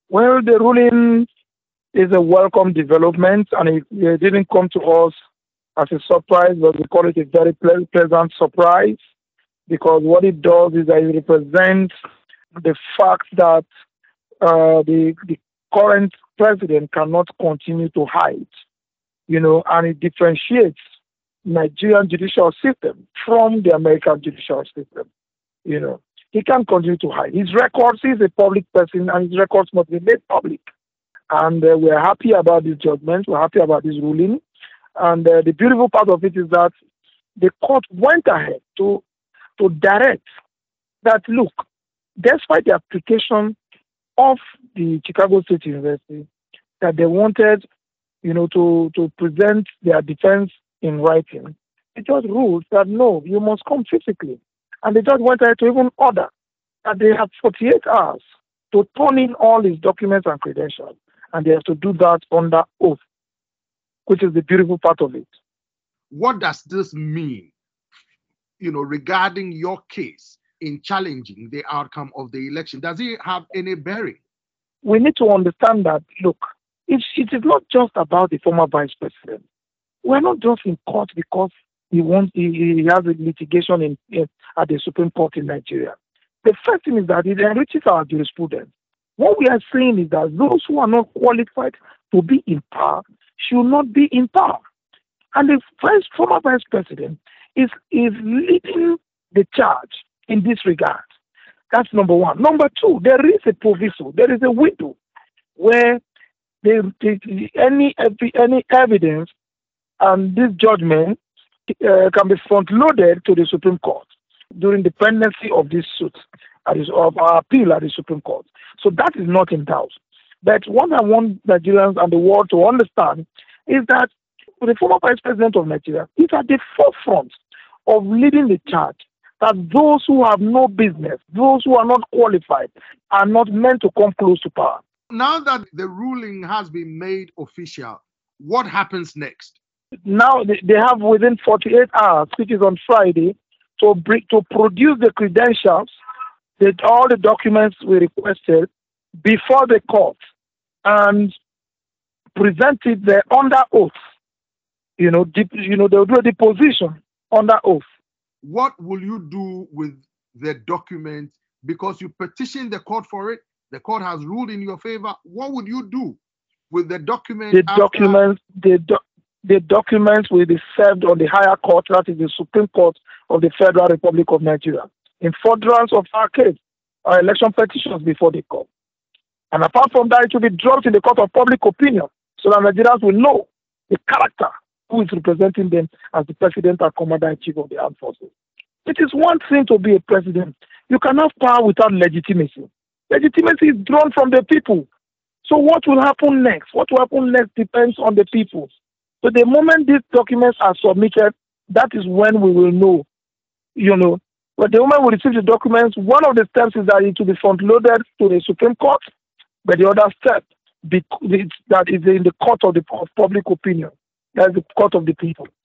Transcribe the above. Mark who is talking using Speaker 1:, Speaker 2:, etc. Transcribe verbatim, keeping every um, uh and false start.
Speaker 1: Well, the ruling is a welcome development, and it, it didn't come to us as a surprise, but we call it a very ple- pleasant surprise because what it does is that it represents the fact that uh, the the current president cannot continue to hide, you know, and it differentiates Nigerian judicial system from the American judicial system. You know, he can't continue to hide his records. He's a public person, and his records must be made public. And uh, we're happy about this judgment. We're happy about this ruling. And uh, the beautiful part of it is that the court went ahead to to direct that look, despite the application of the Chicago State University, that they wanted, you know, to to present their defense in writing, the judge ruled that no, you must come physically. And the judge went ahead to even order that they have forty-eight hours to turn in all his documents and credentials, and they have to do that under oath, which is the beautiful part of it.
Speaker 2: What does this mean, you know, regarding your case in challenging the outcome of the election? Does it have any bearing?
Speaker 1: We need to understand that, look, it, it is not just about the former vice president. We're not just in court because he wants he, he has a litigation in, in at the Supreme Court in Nigeria. The first thing is that it enriches our jurisprudence. What we are saying is that those who are not qualified to be in power should not be in power. And the first former vice president is, is leading the charge in this regard. That's number one. Number two, there is a proviso, there is a window where they, they, any, any evidence and this judgment uh, can be front-loaded to the Supreme Court during the pendency of this suit, is of our appeal at the Supreme Court. So that is not in doubt. But what I want Nigerians and the world to understand is that the former vice president of Nigeria is at the forefront of leading the charge that those who have no business, those who are not qualified, are not meant to come close to power.
Speaker 2: Now that the ruling has been made official, what happens next?
Speaker 1: Now they have within forty-eight hours, which is on Friday, to bring, to produce the credentials, that all the documents we requested before the court and present it there under oath. You know, dip, you know, they'll do a deposition under oath.
Speaker 2: What will you do with the document? Because you petitioned the court for it, the court has ruled in your favor. What would you do with the document?
Speaker 1: The
Speaker 2: after...
Speaker 1: documents, the, do, the documents will be served on the higher court, that is the Supreme Court of the Federal Republic of Nigeria, in furtherance of our case, our election petitions before the court. And apart from that, it will be dropped in the court of public opinion so that Nigerians will know the character who is representing them as the president and commander-in-chief of the armed forces. It is one thing to be a president. You can have power without legitimacy. Legitimacy is drawn from the people. So what will happen next? What will happen next depends on the people. So the moment these documents are submitted, that is when we will know, you know. But the moment we receive the documents, one of the steps is that it will be front-loaded to the Supreme Court, but the other step that is in the court of the of public opinion. That's the court of the people.